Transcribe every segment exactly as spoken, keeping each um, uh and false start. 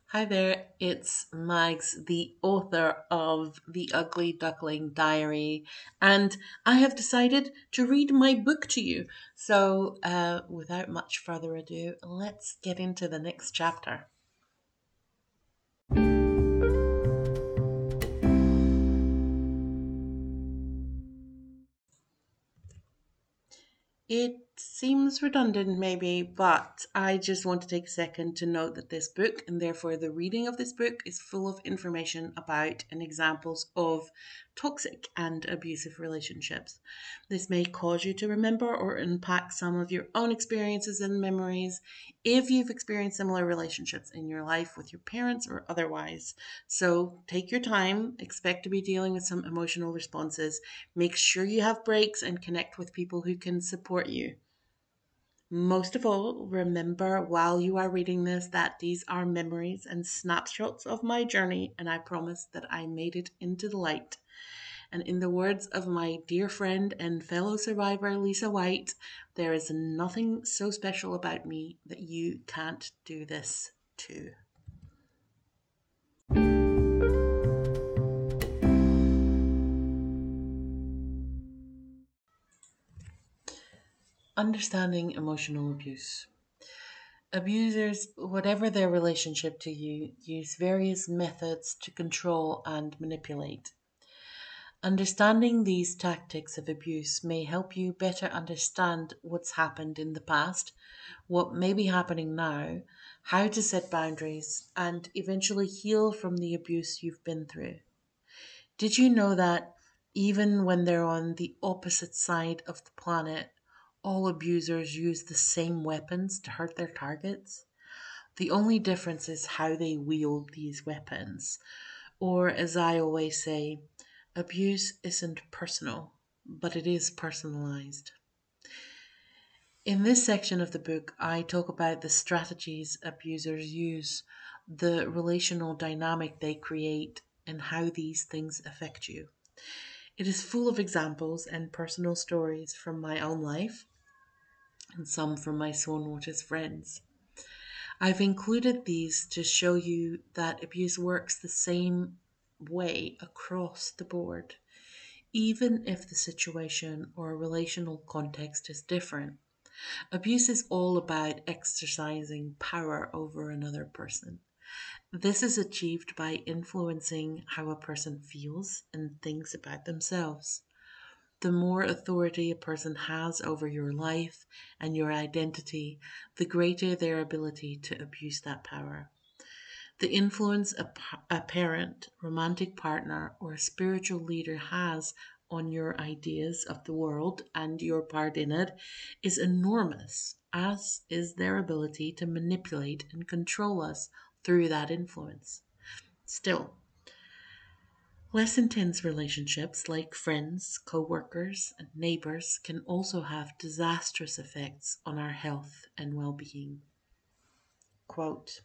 Hi there, it's Mags, the author of The Ugly Duckling Diary, and I have decided to read my book to you. So, uh, without much further ado, let's get into the next chapter. It seems redundant, maybe, but I just want to take a second to note that this book, and therefore the reading of this book, is full of information about and examples of toxic and abusive relationships. This may cause you to remember or unpack some of your own experiences and memories if you've experienced similar relationships in your life with your parents or otherwise. So take your time, expect to be dealing with some emotional responses. Make sure you have breaks and connect with people who can support you. Most of all, remember while you are reading this that these are memories and snapshots of my journey, and I promise that I made it into the light. And in the words of my dear friend and fellow survivor, Lisa White, there is nothing so special about me that you can't do this too. Understanding emotional abuse. Abusers, whatever their relationship to you, use various methods to control and manipulate. Understanding these tactics of abuse may help you better understand what's happened in the past, what may be happening now, how to set boundaries, and eventually heal from the abuse you've been through. Did you know that even when they're on the opposite side of the planet, all abusers use the same weapons to hurt their targets? The only difference is how they wield these weapons. Or, as I always say, abuse isn't personal, but it is personalized. In this section of the book, I talk about the strategies abusers use, the relational dynamic they create, and how these things affect you. It is full of examples and personal stories from my own life and some from my Swan Watches friends. I've included these to show you that abuse works the same way across the board, even if the situation or relational context is different. Abuse is all about exercising power over another person. This is achieved by influencing how a person feels and thinks about themselves. The more authority a person has over your life and your identity, the greater their ability to abuse that power. The influence a, pa- a parent, romantic partner, or spiritual leader has on your ideas of the world and your part in it is enormous, as is their ability to manipulate and control us through that influence. Still, less intense relationships like friends, co workers, and neighbors can also have disastrous effects on our health and well being. Quote,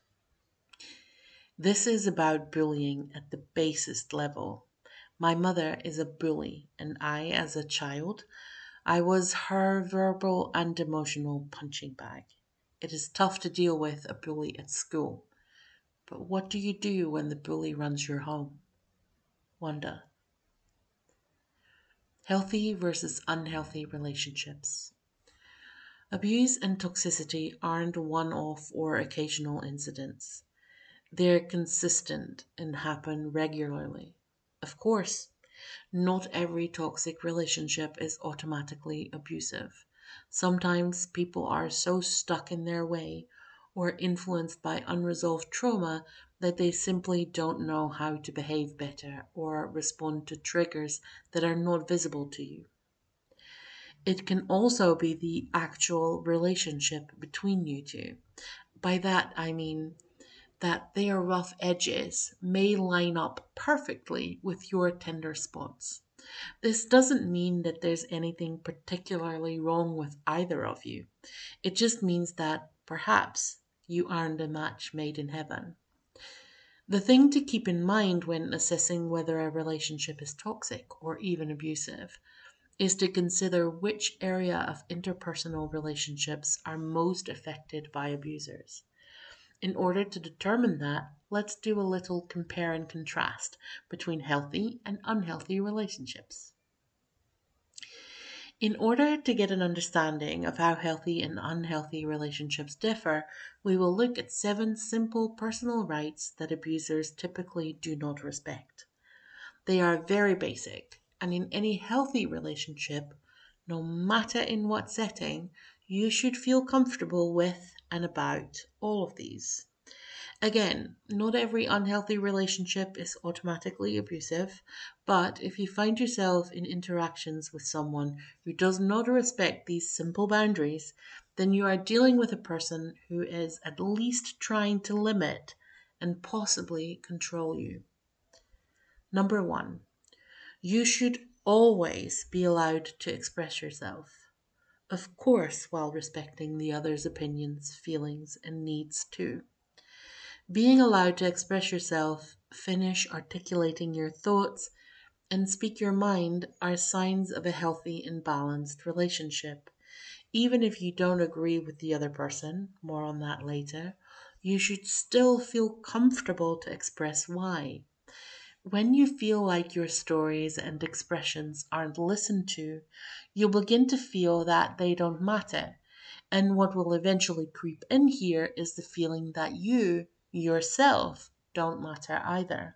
this is about bullying at the basest level. My mother is a bully, and I, as a child, I was her verbal and emotional punching bag. It is tough to deal with a bully at school, but what do you do when the bully runs your home? Wonder. Healthy versus unhealthy relationships. Abuse and toxicity aren't one off or occasional incidents. They're consistent and happen regularly. Of course, not every toxic relationship is automatically abusive. Sometimes people are so stuck in their way or influenced by unresolved trauma that they simply don't know how to behave better or respond to triggers that are not visible to you. It can also be the actual relationship between you two. By that, I mean that their rough edges may line up perfectly with your tender spots. This doesn't mean that there's anything particularly wrong with either of you. It just means that perhaps you aren't a match made in heaven. The thing to keep in mind when assessing whether a relationship is toxic or even abusive is to consider which area of interpersonal relationships are most affected by abusers. In order to determine that, let's do a little compare and contrast between healthy and unhealthy relationships. In order to get an understanding of how healthy and unhealthy relationships differ, we will look at seven simple personal rights that abusers typically do not respect. They are very basic, and in any healthy relationship, no matter in what setting, you should feel comfortable with and about all of these. Again, not every unhealthy relationship is automatically abusive, but if you find yourself in interactions with someone who does not respect these simple boundaries, then you are dealing with a person who is at least trying to limit and possibly control you. Number one, you should always be allowed to express yourself. Of course, while respecting the other's opinions, feelings, and needs too. Being allowed to express yourself, finish articulating your thoughts, and speak your mind are signs of a healthy and balanced relationship. Even if you don't agree with the other person, more on that later, you should still feel comfortable to express why. When you feel like your stories and expressions aren't listened to, you'll begin to feel that they don't matter. And what will eventually creep in here is the feeling that you, yourself, don't matter either.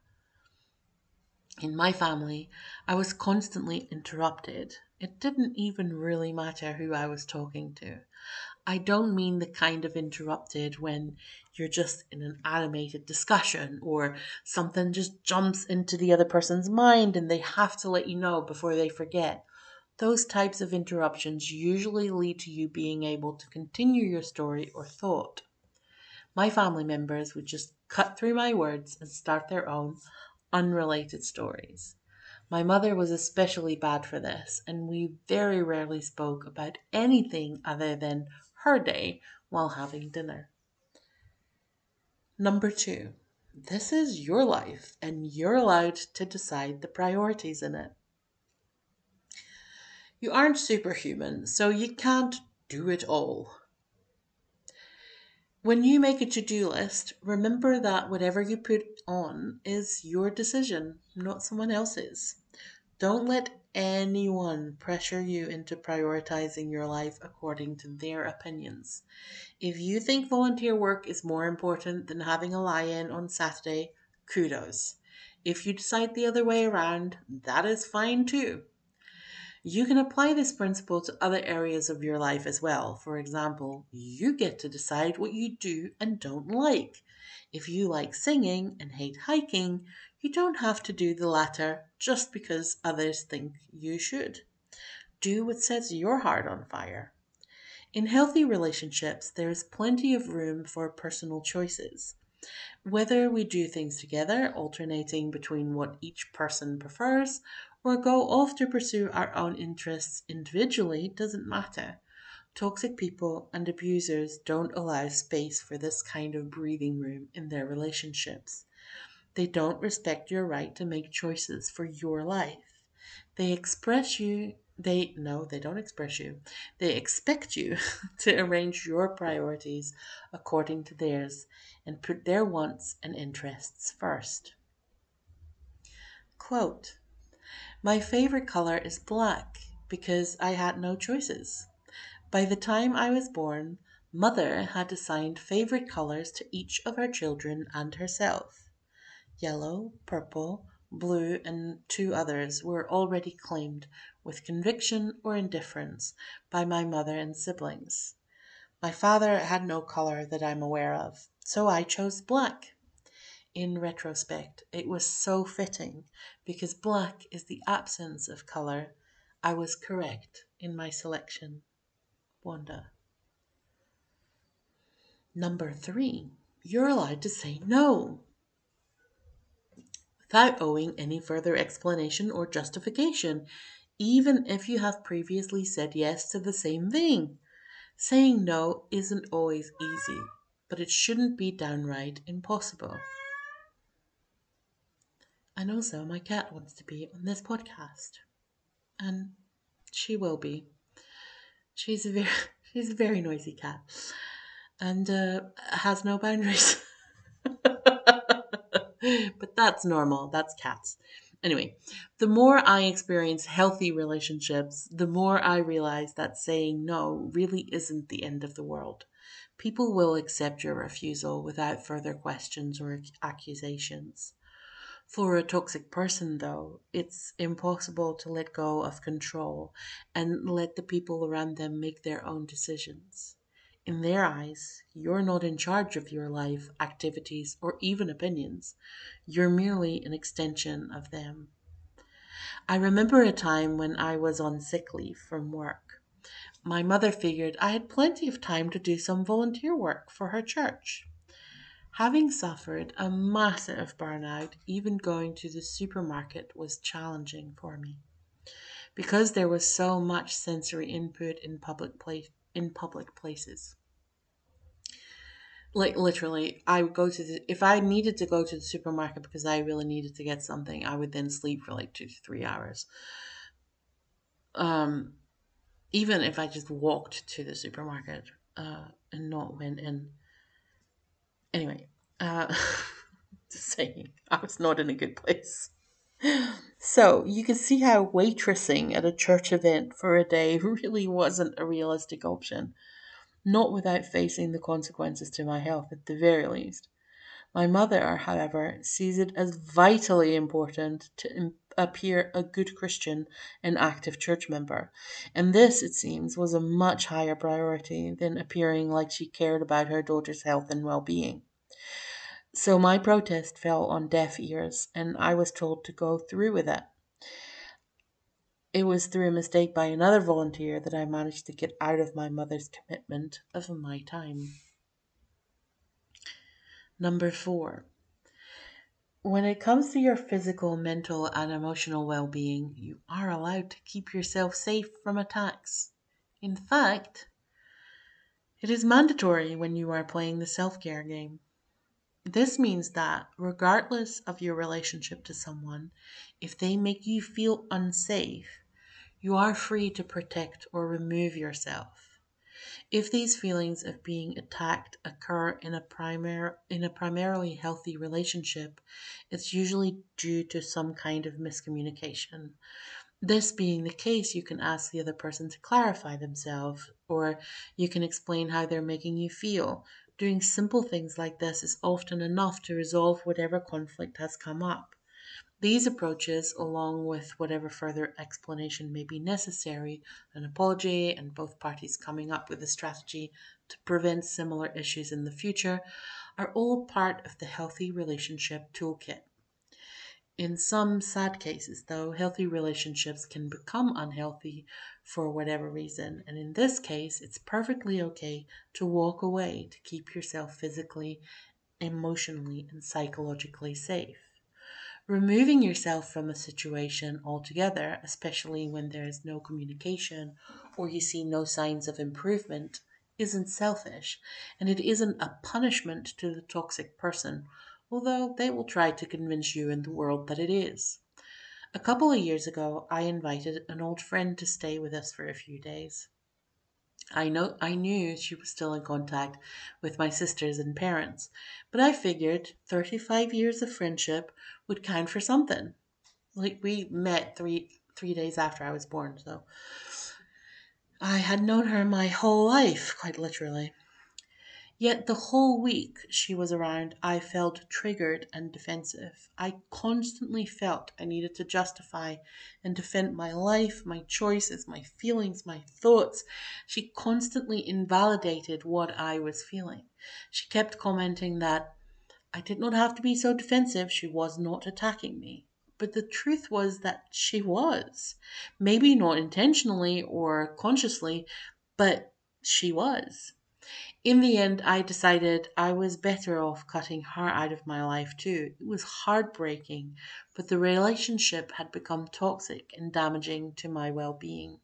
In my family, I was constantly interrupted. It didn't even really matter who I was talking to. I don't mean the kind of interrupted when you're just in an animated discussion or something just jumps into the other person's mind and they have to let you know before they forget. Those types of interruptions usually lead to you being able to continue your story or thought. My family members would just cut through my words and start their own unrelated stories. My mother was especially bad for this, and we very rarely spoke about anything other than her day while having dinner. Number two, this is your life, and you're allowed to decide the priorities in it. You aren't superhuman, so you can't do it all. When you make a to do list, remember that whatever you put on is your decision, not someone else's. Don't let anyone pressure you into prioritizing your life according to their opinions. If you think volunteer work is more important than having a lie in on Saturday, kudos. If you decide the other way around, that is fine too. You can apply this principle to other areas of your life as well. For example, you get to decide what you do and don't like. If you like singing and hate hiking, you don't have to do the latter just because others think you should. Do what sets your heart on fire. In healthy relationships, there is plenty of room for personal choices. Whether we do things together, alternating between what each person prefers, or go off to pursue our own interests individually doesn't matter. Toxic people and abusers don't allow space for this kind of breathing room in their relationships. They don't respect your right to make choices for your life. They express you, they, no, they don't express you. They expect you to arrange your priorities according to theirs and put their wants and interests first. Quote, my favorite color is black because I had no choices. By the time I was born, Mother had assigned favorite colors to each of her children and herself. Yellow, purple, blue, and two others were already claimed with conviction or indifference by my mother and siblings. My father had no color that I'm aware of, so I chose black. In retrospect, it was so fitting because black is the absence of color. I was correct in my selection. Wanda. Number three, you're allowed to say no without owing any further explanation or justification, even if you have previously said yes to the same thing. Saying no isn't always easy, but it shouldn't be downright impossible. And also, my cat wants to be on this podcast, and she will be. She's a very, she's a very noisy cat. and uh, has no boundaries. But that's normal. That's cats. Anyway, the more I experience healthy relationships, the more I realize that saying no really isn't the end of the world. People will accept your refusal without further questions or ac- accusations. For a toxic person, though, it's impossible to let go of control and let the people around them make their own decisions. In their eyes, you're not in charge of your life, activities, or even opinions. You're merely an extension of them. I remember a time when I was on sick leave from work. My mother figured I had plenty of time to do some volunteer work for her church. Having suffered a massive burnout, even going to the supermarket was challenging for me because there was so much sensory input in public place in public places. Like literally, I would go to the if I needed to go to the supermarket because I really needed to get something, I would then sleep for like two to three hours. Um, Even if I just walked to the supermarket uh, and not went in. Anyway, uh, just saying, I was not in a good place. So you can see how waitressing at a church event for a day really wasn't a realistic option, not without facing the consequences to my health at the very least. My mother, however, sees it as vitally important to im- appear a good Christian and active church member, and this, it seems, was a much higher priority than appearing like she cared about her daughter's health and well being. So my protest fell on deaf ears, and I was told to go through with it. It was through a mistake by another volunteer that I managed to get out of my mother's commitment of my time. Number four. When it comes to your physical, mental, and emotional well being, you are allowed to keep yourself safe from attacks. In fact, it is mandatory when you are playing the self care game. This means that, regardless of your relationship to someone, if they make you feel unsafe, you are free to protect or remove yourself. If these feelings of being attacked occur in a primar- in a primarily healthy relationship, it's usually due to some kind of miscommunication. This being the case, you can ask the other person to clarify themselves, or you can explain how they're making you feel. Doing simple things like this is often enough to resolve whatever conflict has come up. These approaches, along with whatever further explanation may be necessary, an apology, and both parties coming up with a strategy to prevent similar issues in the future, are all part of the healthy relationship toolkit. In some sad cases, though, healthy relationships can become unhealthy for whatever reason, and in this case, it's perfectly okay to walk away to keep yourself physically, emotionally, and psychologically safe. Removing yourself from a situation altogether, especially when there is no communication or you see no signs of improvement, isn't selfish, and it isn't a punishment to the toxic person, although they will try to convince you and the world that it is. A couple of years ago, I invited an old friend to stay with us for a few days. I know I knew she was still in contact with my sisters and parents, but I figured thirty-five years of friendship would count for something. Like we met three three days after I was born, so I had known her my whole life, quite literally. Yet the whole week she was around, I felt triggered and defensive. I constantly felt I needed to justify and defend my life, my choices, my feelings, my thoughts. She constantly invalidated what I was feeling. She kept commenting that I did not have to be so defensive, she was not attacking me. But the truth was that she was. Maybe not intentionally or consciously, but she was. In the end, I decided I was better off cutting her out of my life too. It was heartbreaking, but the relationship had become toxic and damaging to my well being.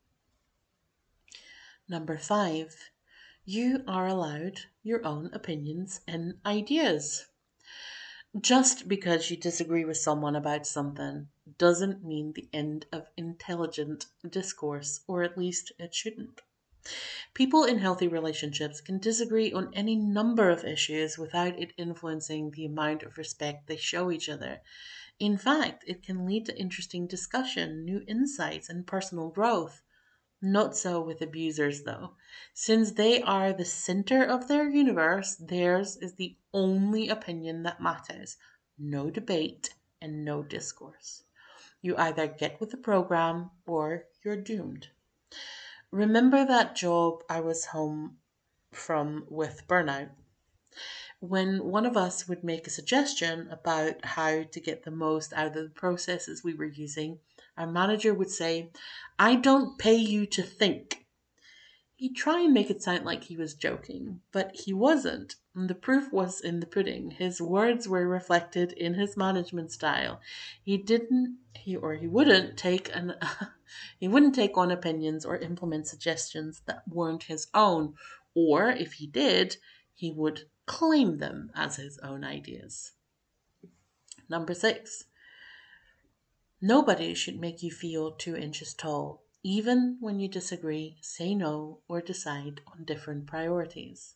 Number five, you are allowed your own opinions and ideas. Just because you disagree with someone about something doesn't mean the end of intelligent discourse, or at least it shouldn't. People in healthy relationships can disagree on any number of issues without it influencing the amount of respect they show each other. In fact, it can lead to interesting discussion, new insights, and personal growth. Not so with abusers, though. Since they are the center of their universe, theirs is the only opinion that matters. No debate and no discourse. You either get with the program or you're doomed. Remember that job I was home from with burnout? When one of us would make a suggestion about how to get the most out of the processes we were using, our manager would say, "I don't pay you to think." He'd try and make it sound like he was joking, but he wasn't. And the proof was in the pudding. His words were reflected in his management style. He didn't he or he wouldn't take an he wouldn't take on opinions or implement suggestions that weren't his own, or if he did, he would claim them as his own ideas. Number six, nobody should make you feel two inches tall. Even when you disagree, say no, or decide on different priorities.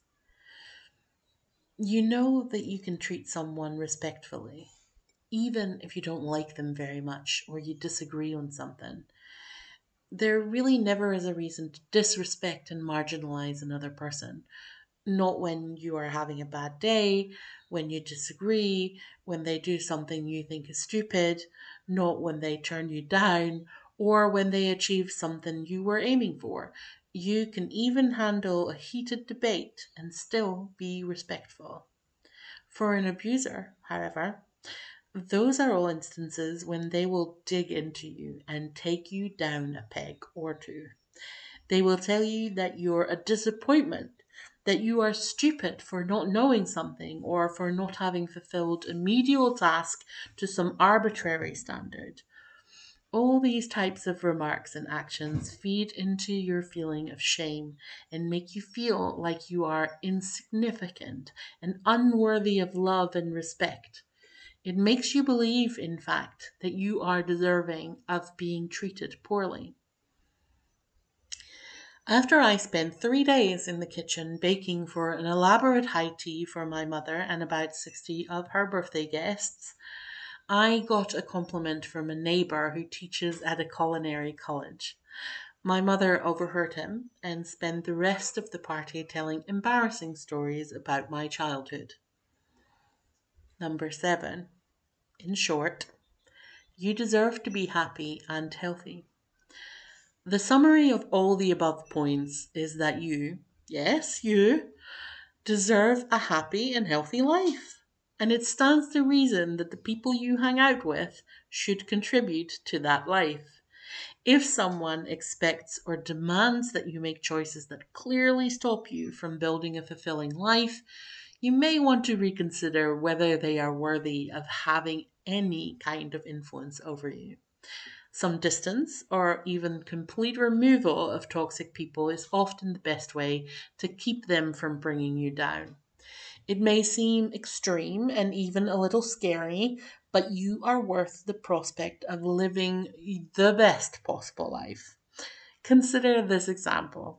You know that you can treat someone respectfully, even if you don't like them very much or you disagree on something. There really never is a reason to disrespect and marginalize another person. Not when you are having a bad day, when you disagree, when they do something you think is stupid, not when they turn you down, or when they achieve something you were aiming for. You can even handle a heated debate and still be respectful. For an abuser, however, those are all instances when they will dig into you and take you down a peg or two. They will tell you that you're a disappointment, that you are stupid for not knowing something or for not having fulfilled a medial task to some arbitrary standard. All these types of remarks and actions feed into your feeling of shame and make you feel like you are insignificant and unworthy of love and respect. It makes you believe, in fact, that you are deserving of being treated poorly. After I spent three days in the kitchen baking for an elaborate high tea for my mother and about sixty of her birthday guests, I got a compliment from a neighbour who teaches at a culinary college. My mother overheard him and spent the rest of the party telling embarrassing stories about my childhood. Number seven. In short, you deserve to be happy and healthy. The summary of all the above points is that you, yes, you, deserve a happy and healthy life. And it stands to reason that the people you hang out with should contribute to that life. If someone expects or demands that you make choices that clearly stop you from building a fulfilling life, you may want to reconsider whether they are worthy of having any kind of influence over you. Some distance or even complete removal of toxic people is often the best way to keep them from bringing you down. It may seem extreme and even a little scary, but you are worth the prospect of living the best possible life. Consider this example.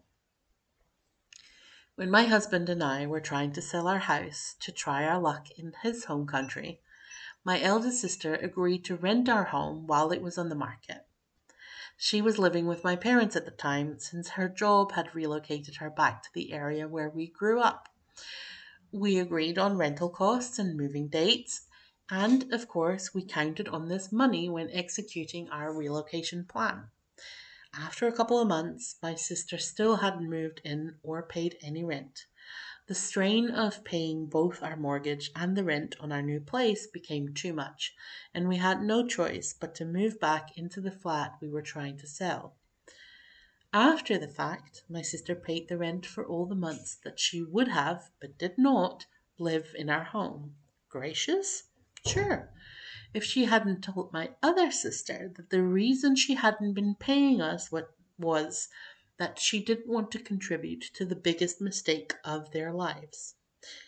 When my husband and I were trying to sell our house to try our luck in his home country, my eldest sister agreed to rent our home while it was on the market. She was living with my parents at the time since her job had relocated her back to the area where we grew up. We agreed on rental costs and moving dates, and of course, we counted on this money when executing our relocation plan. After a couple of months, my sister still hadn't moved in or paid any rent. The strain of paying both our mortgage and the rent on our new place became too much, and we had no choice but to move back into the flat we were trying to sell. After the fact, my sister paid the rent for all the months that she would have, but did not, live in our home. Gracious? Sure. If she hadn't told my other sister that the reason she hadn't been paying us what was that she didn't want to contribute to the biggest mistake of their lives.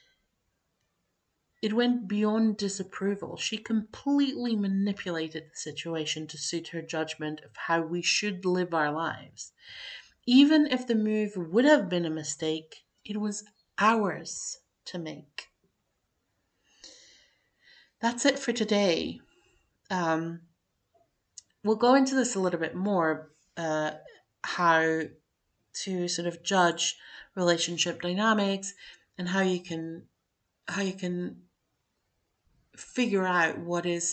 It went beyond disapproval. She completely manipulated the situation to suit her judgment of how we should live our lives. Even if the move would have been a mistake, it was ours to make. That's it for today. Um, we'll go into this a little bit more, uh, how to sort of judge relationship dynamics and how you can how you can figure out what is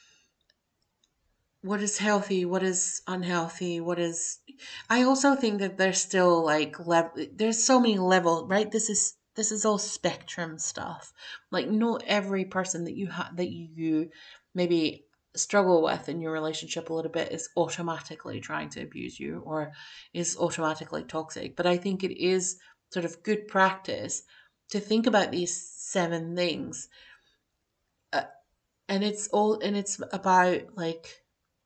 what is healthy, what is unhealthy, what is. I also think that there's still like level. There's so many level, right? This is this is all spectrum stuff. Like not every person that you have that you maybe struggle with in your relationship a little bit is automatically trying to abuse you or is automatically toxic. But I think it is sort of good practice to think about these seven things, uh, and it's all and it's about like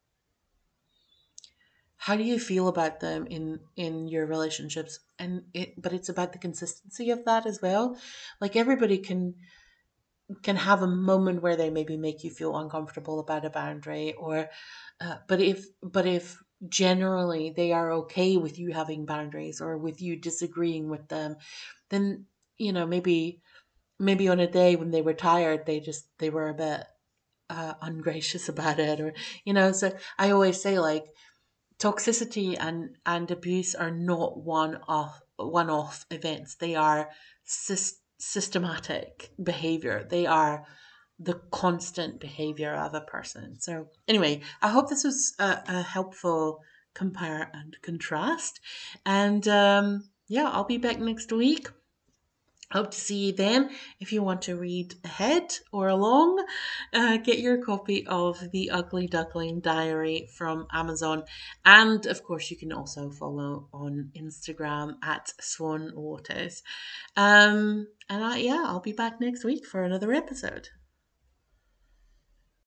how do you feel about them in in your relationships, and it but it's about the consistency of that as well. Like everybody can can have a moment where they maybe make you feel uncomfortable about a boundary, or uh, but if but if generally they are okay with you having boundaries or with you disagreeing with them, then you know maybe maybe on a day when they were tired they just they were a bit uh, ungracious about it, or you know so I always say like toxicity and and abuse are not one off one off events. They are sys- systematic behavior. They are the constant behavior of a person. So anyway, I hope this was a, a helpful compare and contrast, and um yeah, I'll be back next week. Hope to see you then. If you want to read ahead or along, uh, get your copy of The Ugly Duckling Diary from Amazon. And of course, you can also follow on Instagram at Swan Waters. Um, and I, yeah, I'll be back next week for another episode.